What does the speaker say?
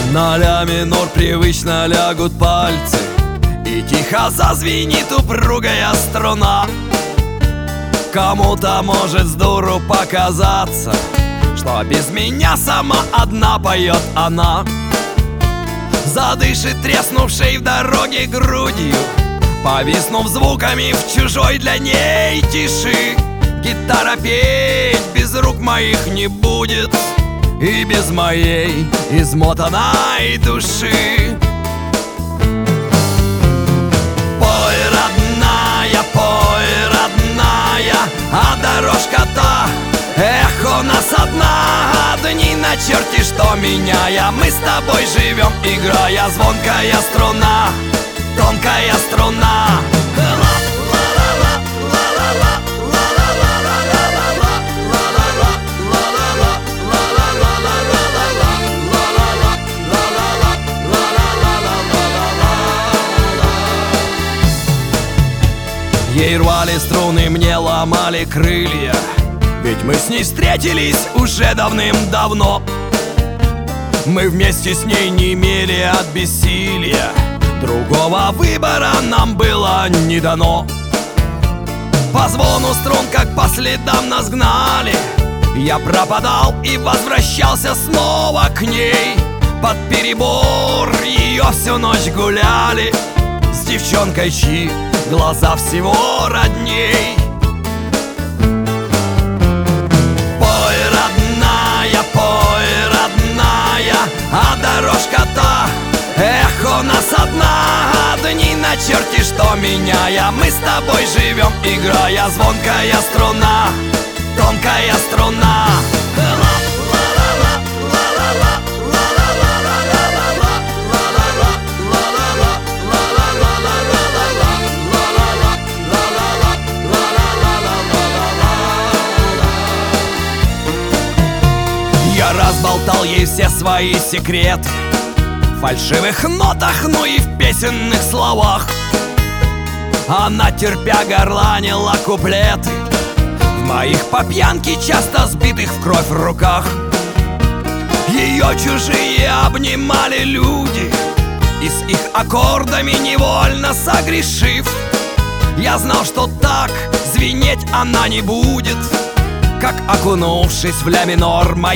На ля минор привычно лягут пальцы, и тихо зазвенит упругая струна. Кому-то может с дуру показаться, что без меня сама одна поет она. Задышит треснувшей в дороге грудью, повиснув звуками в чужой для ней тиши. Гитара петь без рук моих не будет, и без моей измотанной души. Пой, родная, а дорожка та, эх, у нас одна. Дни на черте, что меняя, мы с тобой живем, играя. Звонкая струна, тонкая струна. Ей рвали струны, мне ломали крылья, ведь мы с ней встретились уже давным-давно. Мы вместе с ней не имели от бессилия, другого выбора нам было не дано. По звону струн, как по следам нас гнали, я пропадал и возвращался снова к ней. Под перебор ее всю ночь гуляли с девчонкой, чьи глаза всего родней. Пой, родная, а дорожка та, эх, у нас одна. Дни на черте, что меняя, мы с тобой живем, играя. Звонкая струна, тонкая струна. Я разболтал ей все свои секреты в фальшивых нотах, ну и в песенных словах. Она, терпя, горланила куплеты в моих по пьянке часто сбитых в кровь руках. Ее чужие обнимали люди, и с их аккордами невольно согрешив, я знал, что так звенеть она не будет, как окунувшись в ля минор моей